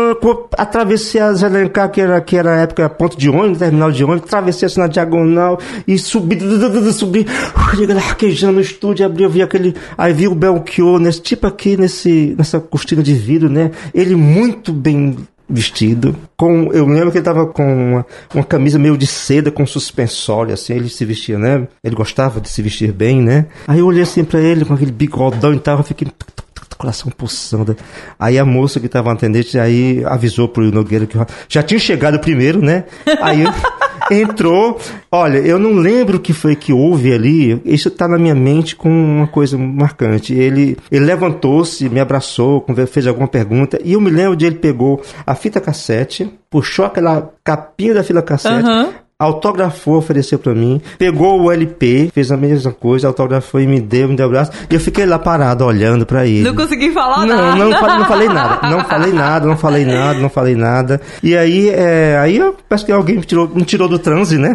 atravessei a Zé Alencar, que era, que era a época ponto de ônibus, terminal de ônibus, atravessei assim na diagonal e subi, subi, arquejando no estúdio, abri, eu vi aquele, aí vi o Belchior, nesse, tipo aqui, nesse, nessa cortina de vidro, né? Ele muito bem vestido, com, eu lembro que ele tava com uma, uma camisa meio de seda com suspensório, assim, ele se vestia, né? Ele gostava de se vestir bem, né? Aí eu olhei assim pra ele, com aquele bigodão e tal, eu fiquei... coração pulsando. Aí a moça que estava atendente aí avisou pro Nogueira que já tinha chegado primeiro, né? Aí entrou. Olha, eu não lembro o que foi que houve ali. Isso está na minha mente com uma coisa marcante. Ele, ele levantou-se, me abraçou, fez alguma pergunta. E eu me lembro de ele pegou a fita cassete, puxou aquela capinha da fita cassete, uhum. autografou, ofereceu pra mim, pegou o L P, fez a mesma coisa, autografou e me deu, me deu o braço, e eu fiquei lá parado, olhando pra ele. Não consegui falar não, nada. Não, não, não falei nada, não falei nada, não falei nada, não falei nada, e aí, é, aí eu parece que alguém me tirou, me tirou do transe, né?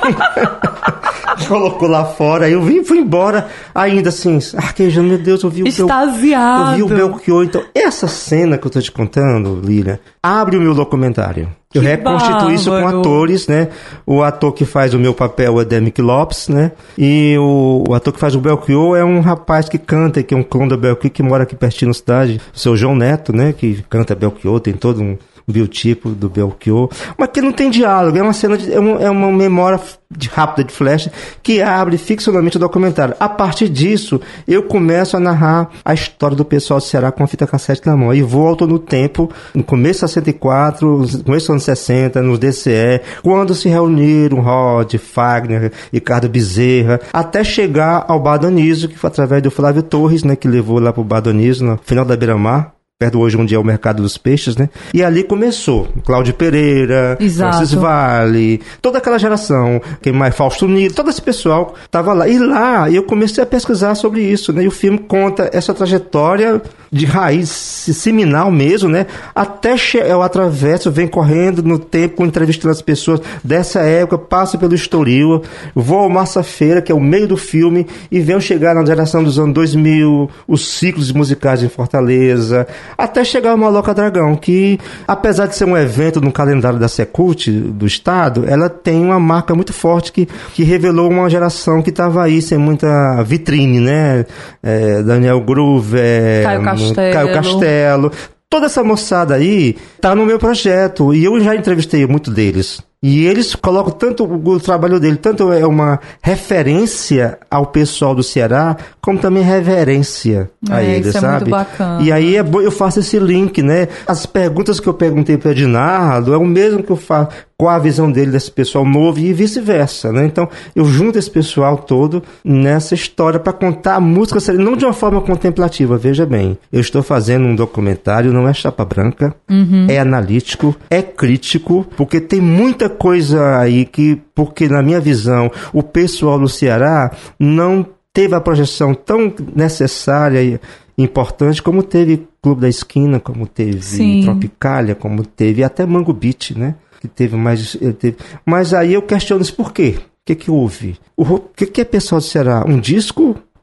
Colocou lá fora, aí eu vim, fui embora, ainda assim, arquejando, meu Deus, eu vi o extasiado. Eu vi o Belchior. Então, essa cena que eu tô te contando, Lília, abre o meu documentário. Eu que reconstituo bárbaro. Isso com atores, né? O ator que faz o meu papel é Demick Lopes, né? E o, o ator que faz o Belchior é um rapaz que canta, que é um clone do Belchior, que mora aqui pertinho na cidade, o seu João Neto, né? Que canta Belchior, tem todo um biotipo do Belchior, mas que não tem diálogo, é uma cena de, é, uma, é uma memória de, rápida de flash que abre ficcionalmente o documentário. A partir disso, eu começo a narrar a história do pessoal do Ceará com a fita cassete na mão, e volto no tempo, no começo de sessenta e quatro, no começo dos anos sessenta, nos D C E, quando se reuniram Rod, Fagner, Ricardo Bezerra, até chegar ao Bar Donizo, que foi através do Flávio Torres, né, que levou lá pro Bar Donizo, no final da Beira-Mar, perto hoje onde é o Mercado dos Peixes, né? E ali começou Cláudio Pereira, Exato. Francis Vale, toda aquela geração, quem mais, Fausto Nilo, todo esse pessoal estava lá. E lá eu comecei a pesquisar sobre isso, né? E o filme conta essa trajetória de raiz seminal mesmo, né? Até eu atravesso, venho correndo no tempo, entrevistando as pessoas dessa época, passo pelo Estoril, vou ao Massa Feira, que é o meio do filme, e venho chegar na geração dos anos dois mil, os ciclos musicais em Fortaleza, até chegar ao Maloca Dragão, que, apesar de ser um evento no calendário da Secult, do Estado, ela tem uma marca muito forte que, que revelou uma geração que estava aí sem muita vitrine, né? É, Daniel Groove, é, Caio Castelo. Caio Castelo. Toda essa moçada aí tá no meu projeto, e eu já entrevistei muito deles. E eles colocam tanto o trabalho dele, tanto é uma referência ao pessoal do Ceará, como também reverência a é, eles, isso sabe? É muito bacana. E aí é bom, eu faço esse link, né? As perguntas que eu perguntei para Ednardo é o mesmo que eu faço com a visão dele desse pessoal novo e vice-versa, né? Então, eu junto esse pessoal todo nessa história para contar a música, não de uma forma contemplativa, veja bem. Eu estou fazendo um documentário, não é chapa branca, uhum. é analítico, é crítico, porque tem muita coisa aí que, porque na minha visão, o pessoal do Ceará não teve a projeção tão necessária e importante como teve Clube da Esquina, como teve Sim. Tropicália, como teve até Mango Beat, né? Que teve mais... Teve... Mas aí eu questiono isso por quê? O que que houve? O que que é pessoal do Ceará? Um disco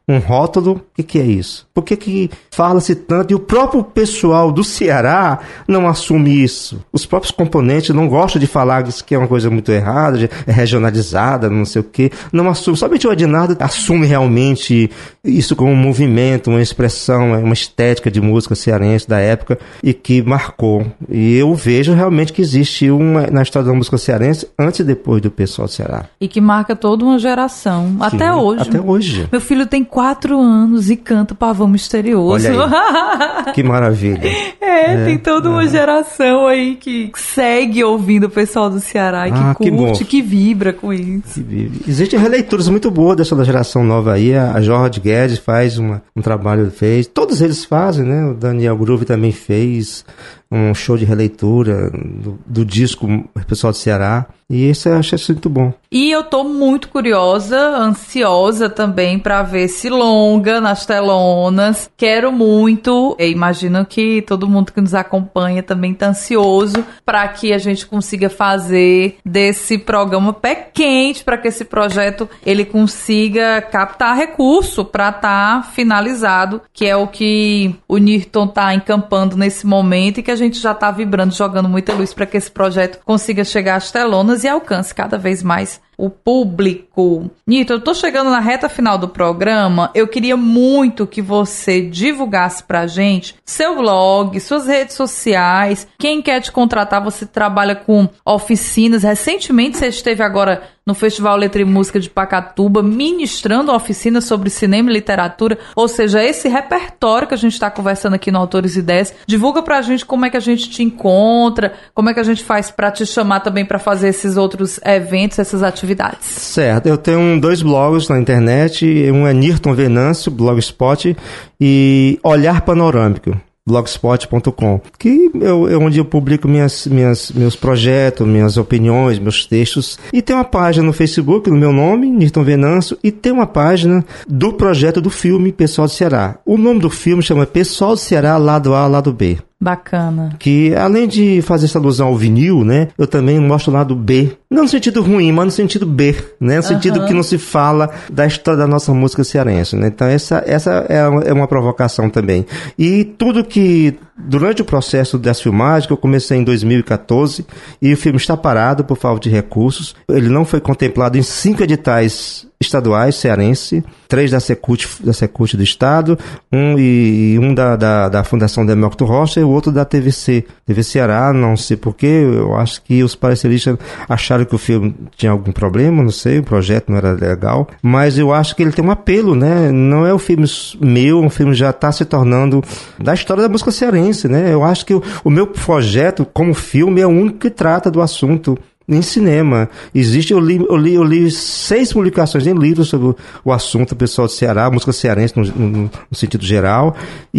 um rótulo. O que, que é isso? Por que, que fala-se tanto? E o próprio pessoal do Ceará não assume isso. Os próprios componentes não gostam de falar isso, que é uma coisa muito errada, é regionalizada, não sei o quê. Não assume. Somente o Ednardo assume realmente isso como um movimento, uma expressão, uma estética de música cearense da época e que marcou. E eu vejo realmente que existe uma na história da música cearense antes e depois do pessoal do Ceará. E que marca toda uma geração. Sim, até hoje. Até hoje. Meu filho tem quatro anos e canta Pavão Misterioso. Olha aí. Que maravilha. É, é, tem toda uma é. geração aí que segue ouvindo o pessoal do Ceará e ah, que curte, que, que vibra com isso. Que vibra. Existem releituras muito boas dessa da geração nova aí. A Jorge Guedes faz uma, um trabalho, fez. Todos eles fazem, né? O Daniel Groove também fez um show de releitura do, do disco O Pessoal do Ceará. E esse eu achei muito bom. E eu tô muito curiosa, ansiosa também para ver esse longa nas telonas. Quero muito. Eu imagino que todo mundo que nos acompanha também tá ansioso para que a gente consiga fazer desse programa pé quente, para que esse projeto ele consiga captar recurso para estar tá finalizado, que é o que o Nirton tá encampando nesse momento e que a gente já tá vibrando, jogando muita luz para que esse projeto consiga chegar às telonas e alcance cada vez mais o público. Nito, eu tô chegando na reta final do programa. Eu queria muito que você divulgasse pra gente seu blog, suas redes sociais. Quem quer te contratar, você trabalha com oficinas. Recentemente você esteve agora no Festival Letra e Música de Pacatuba, ministrando uma oficina sobre cinema e literatura, ou seja, esse repertório que a gente está conversando aqui no Autores e Ideias. Divulga pra gente como é que a gente te encontra, como é que a gente faz pra te chamar também pra fazer esses outros eventos, essas atividades. Certo, eu tenho dois blogs na internet, um é Nirton Venâncio, Blogspot, e Olhar Panorâmico, blogspot ponto com, que eu, é onde eu publico minhas, minhas, meus projetos, minhas opiniões, meus textos. E tem uma página no Facebook, no meu nome, Nirton Venâncio, e tem uma página do projeto do filme Pessoal do Ceará. O nome do filme chama Pessoal do Ceará, Lado A, Lado B. Bacana. Que além de fazer essa alusão ao vinil, né, eu também mostro o lado B. Não no sentido ruim, mas no sentido B, né? No sentido uhum. que não se fala da história da nossa música cearense, né? Então essa, essa é uma, é uma provocação também. E tudo que, durante o processo das filmagens, que eu comecei em dois mil e catorze, e o filme está parado por falta de recursos, ele não foi contemplado em cinco editais estaduais cearense, três da Secult, da Secult do Estado, um e um da, da, da Fundação Demócrito Rocha e o outro da T V C. T V Ceará, não sei porquê, eu acho que os pareceristas acharam que o filme tinha algum problema, não sei, o projeto não era legal, mas eu acho que ele tem um apelo, né? Não é um filme meu, um filme já está se tornando da história da música cearense, né? Eu acho que o, o meu projeto como filme é o único que trata do assunto em cinema. Existe, eu li, eu li, eu li seis publicações em livros sobre o, o assunto pessoal do Ceará, música cearense no, no, no sentido geral,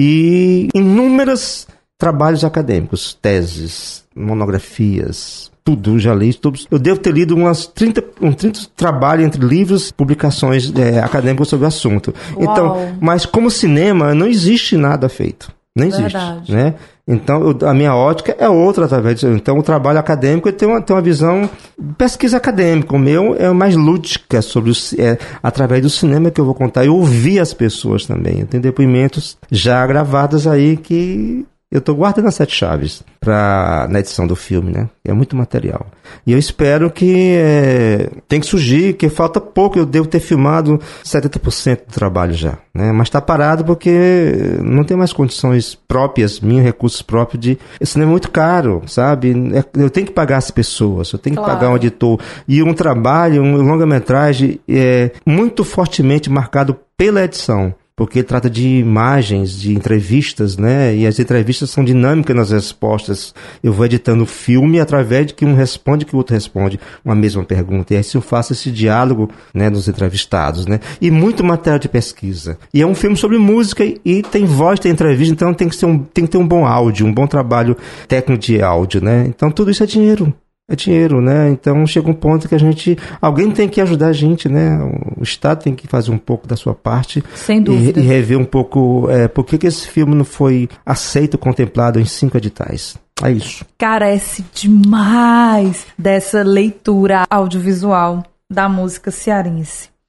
e inúmeros trabalhos acadêmicos, teses, monografias, tudo, já li, tudo. Eu devo ter lido umas trinta, um trinta trabalhos entre livros, publicações é, acadêmicas sobre o assunto. Uau. Então, mas como cinema, não existe nada feito. Não existe, verdade, né? Então, eu, a minha ótica é outra através disso. Então, o trabalho acadêmico ele tem, uma, tem uma visão pesquisa acadêmica. O meu é mais lúdica, sobre o, é, através do cinema que eu vou contar. E ouvir as pessoas também. Eu tenho depoimentos já gravados aí que eu estou guardando as sete chaves pra, na edição do filme, né? É muito material. E eu espero que é, tem que surgir, que falta pouco. Eu devo ter filmado setenta por cento do trabalho já, né? Mas está parado porque não tem mais condições próprias, minhas recursos próprios de... Esse cinema é muito caro, sabe? Eu tenho que pagar as pessoas, eu tenho que claro. pagar um editor. E um trabalho, um longa-metragem é muito fortemente marcado pela edição. Porque trata de imagens, de entrevistas, né? E as entrevistas são dinâmicas nas respostas. Eu vou editando o filme através de que um responde que o outro responde uma mesma pergunta. E aí eu faço esse diálogo, né, dos entrevistados, né? E muito material de pesquisa. E é um filme sobre música e tem voz, tem entrevista, então tem que, ser um, tem que ter um bom áudio, um bom trabalho técnico de áudio, né? Então tudo isso é dinheiro. É dinheiro, né? Então chega um ponto que a gente... Alguém tem que ajudar a gente, né? O Estado tem que fazer um pouco da sua parte. Sem dúvida. E, e rever um pouco é, por que, que esse filme não foi aceito, contemplado em cinco editais. É isso. Carece demais dessa leitura audiovisual da música cearense.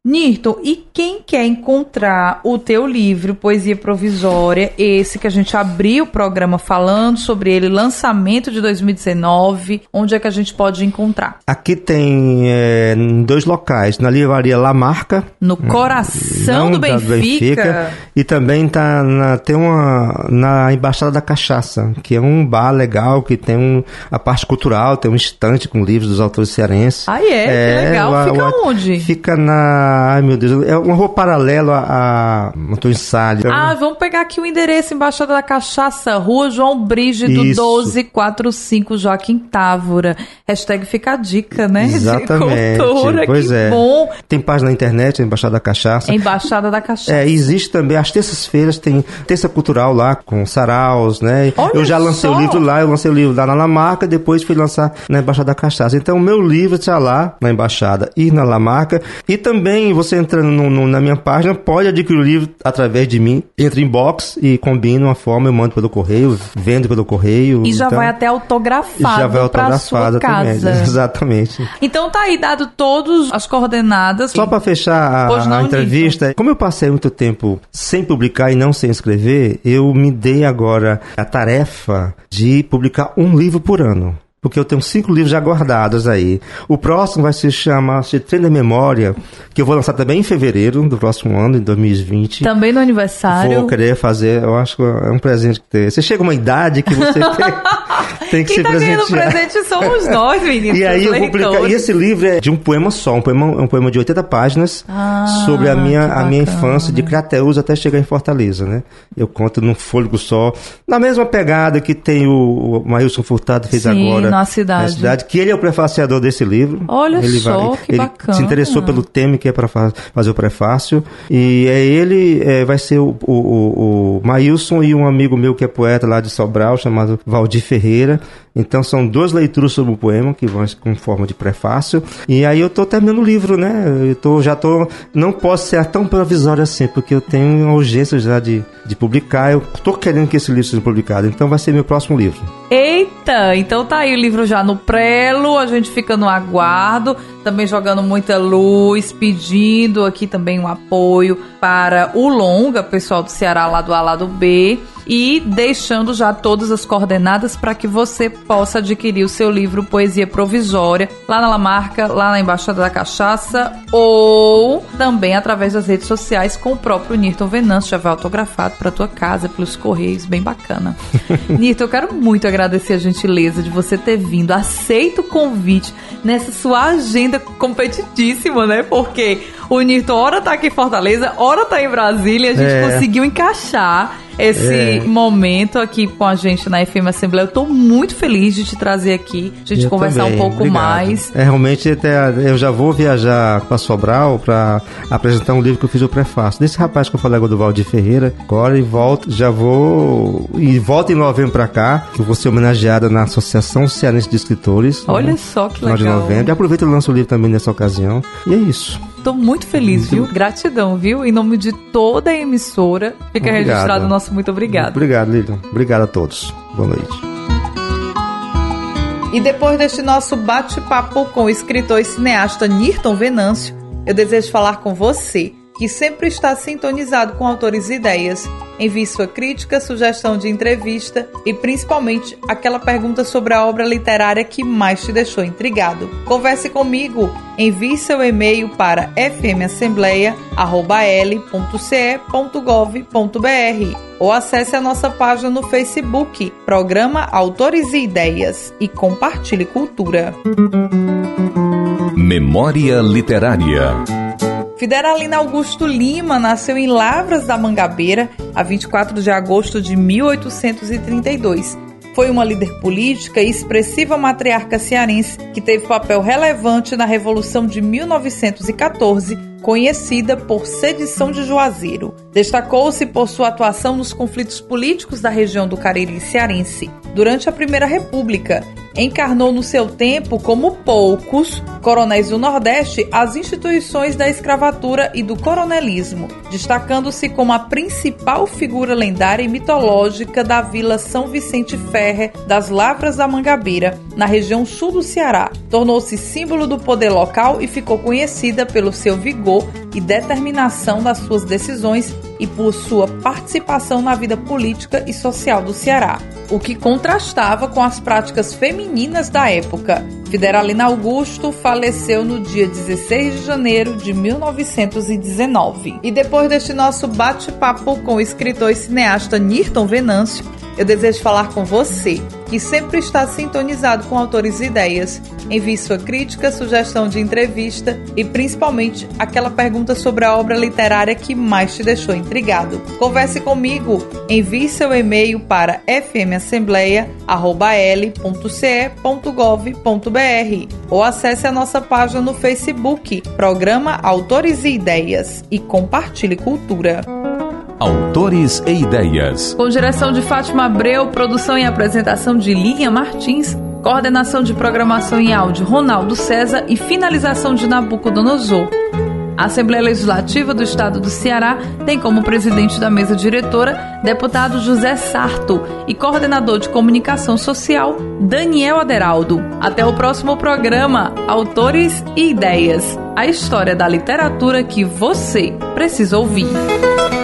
Nirton, e quem quer encontrar o teu livro, Poesia Provisória, esse que a gente abriu o programa falando sobre ele, lançamento de dois mil e dezenove, onde é que a gente pode encontrar? Aqui tem é, dois locais, na livraria La Marca. No coração do Benfica. Benfica. E também tá na, tem uma na Embaixada da Cachaça, que é um bar legal, que tem um, a parte cultural, tem um estante com livros dos autores cearenses. Ah, é? é que legal. O, fica o, onde? Fica na... Ai, meu Deus, é uma rua paralela a Antônio Salles. Ah, vamos pegar aqui o endereço, Embaixada da Cachaça, Rua João Brígido, Isso. doze quarenta e cinco, Joaquim Távora. Hashtag fica a dica, né? Exatamente. De cultura, pois que é. bom. Tem página na internet, Embaixada da Cachaça. Embaixada da Cachaça. É, existe também, às terças-feiras tem terça cultural lá, com saraus, né? Olha eu já lancei só. o livro lá, eu lancei o livro lá na La Marca, depois fui lançar na Embaixada da Cachaça. Então, o meu livro está lá, na Embaixada e na La Marca. E também, você entrando no, no, na minha página, pode adquirir o livro através de mim. Entra em box e combina uma forma, eu mando pelo correio, vendo pelo correio. E já então, vai até autografado, já vai autografado pra sua casa. Também. Exatamente. Então tá aí dado todas as coordenadas. Só para fechar a, não, a entrevista, Nirton. Como eu passei muito tempo sem publicar e não sem escrever, eu me dei agora a tarefa de publicar um livro por ano. Porque eu tenho cinco livros já guardados aí. O próximo vai se chamar se Trem da Memória, que eu vou lançar também em fevereiro do próximo ano, em dois mil e vinte. Também no aniversário. Vou querer fazer, eu acho que é um presente que tem. Você chega a uma idade que você tem, tem que Quem se tá presentear. Quem tá ganhando presente somos nós, meninos. E aí eu vou publicar. E esse livro é de um poema só, um poema, um poema de oitenta páginas, ah, sobre a minha, a minha infância, de Crateús até chegar em Fortaleza, né? Eu conto num fôlego só, na mesma pegada que tem o, o Maílson Furtado fez Sim, agora. Na cidade. Na cidade, que ele é o prefaciador desse livro. Olha ele só, vai, que ele bacana. Se interessou pelo tema que é para fazer o prefácio. E é ele, é, vai ser o, o, o, o Maílson e um amigo meu que é poeta lá de Sobral, chamado Valdir Ferreira. Então são duas leituras sobre o poema, que vão com forma de prefácio. E aí eu tô terminando o livro, né? Eu tô, já tô... Não posso ser tão provisório assim, porque eu tenho uma urgência já de, de publicar. Eu tô querendo que esse livro seja publicado. Então vai ser meu próximo livro. Eita! Então tá aí o livro já no prelo, a gente fica no aguardo, também jogando muita luz, pedindo aqui também um apoio para o longa, pessoal do Ceará, lado A, lado B, e deixando já todas as coordenadas para que você possa adquirir o seu livro Poesia Provisória lá na La Marca, lá na Embaixada da Cachaça, ou também através das redes sociais com o próprio Nirton Venâncio, já vai autografado para tua casa, pelos correios, bem bacana. Nirton, eu quero muito agradecer a gentileza de você ter vindo, aceita o convite nessa sua agenda competitíssima, né? Porque o Nirton ora tá aqui em Fortaleza, ora tá em Brasília, a gente é. conseguiu encaixar esse é. momento aqui com a gente na F M Assembleia. Eu tô muito feliz de te trazer aqui, de a gente eu conversar também. um pouco Obrigado. mais. É, realmente, até eu já vou viajar para Sobral para apresentar um livro que eu fiz o prefácio desse rapaz que eu falei agora, do Valdir Ferreira. Agora e volto, já vou e volto em novembro para cá, que eu vou ser homenageada na Associação Cearense de Escritores. Olha né? só que legal. Final de novembro. E aproveito e lanço o livro também nessa ocasião. E é isso. Tô muito feliz, muito... viu? Gratidão, viu? Em nome de toda a emissora, fica Obrigado. registrado o nosso muito obrigado. Obrigado, Lilian. Obrigado a todos. Boa noite. E depois deste nosso bate-papo com o escritor e cineasta Nirton Venâncio, eu desejo falar com você, que sempre está sintonizado com Autores e Ideias. Envie sua crítica, sugestão de entrevista e principalmente aquela pergunta sobre a obra literária que mais te deixou intrigado. Converse comigo, envie seu e-mail para f m assembleia arroba l ponto c e ponto gov ponto b r ou acesse a nossa página no Facebook, Programa Autores e Ideias, e compartilhe cultura. Memória Literária. Fideralina Augusto Lima nasceu em Lavras da Mangabeira, a vinte e quatro de agosto de mil oitocentos e trinta e dois. Foi uma líder política e expressiva matriarca cearense que teve papel relevante na Revolução de mil novecentos e quatorze, conhecida por Sedição de Juazeiro. Destacou-se por sua atuação nos conflitos políticos da região do Cariri cearense. durante a Primeira República. Encarnou no seu tempo, como poucos coronéis do Nordeste, as instituições da escravatura e do coronelismo, destacando-se como a principal figura lendária e mitológica da Vila São Vicente Ferre das Lavras da Mangabeira, na região sul do Ceará. Tornou-se símbolo do poder local e ficou conhecida pelo seu vigor e determinação das suas decisões e por sua participação na vida política e social do Ceará, o que contrastava com as práticas femininas da época. Fideralina Augusto faleceu no dia dezesseis de janeiro de mil novecentos e dezenove. E depois deste nosso bate-papo com o escritor e cineasta Nirton Venâncio, eu desejo falar com você, que sempre está sintonizado com Autores e Ideias. Envie sua crítica, sugestão de entrevista e principalmente aquela pergunta sobre a obra literária que mais te deixou intrigado. Converse comigo, envie seu e-mail para f m assembleia arroba l ponto c e ponto gov ponto b r ou acesse a nossa página no Facebook, Programa Autores e Ideias, e compartilhe cultura. Autores e Ideias. Com direção de Fátima Abreu, produção e apresentação de Lilian Martins, coordenação de programação em áudio Ronaldo César e finalização de Nabucodonosor. A Assembleia Legislativa do Estado do Ceará tem como presidente da mesa diretora deputado José Sarto e coordenador de comunicação social Daniel Aderaldo. Até o próximo programa Autores e Ideias, a história da literatura que você precisa ouvir.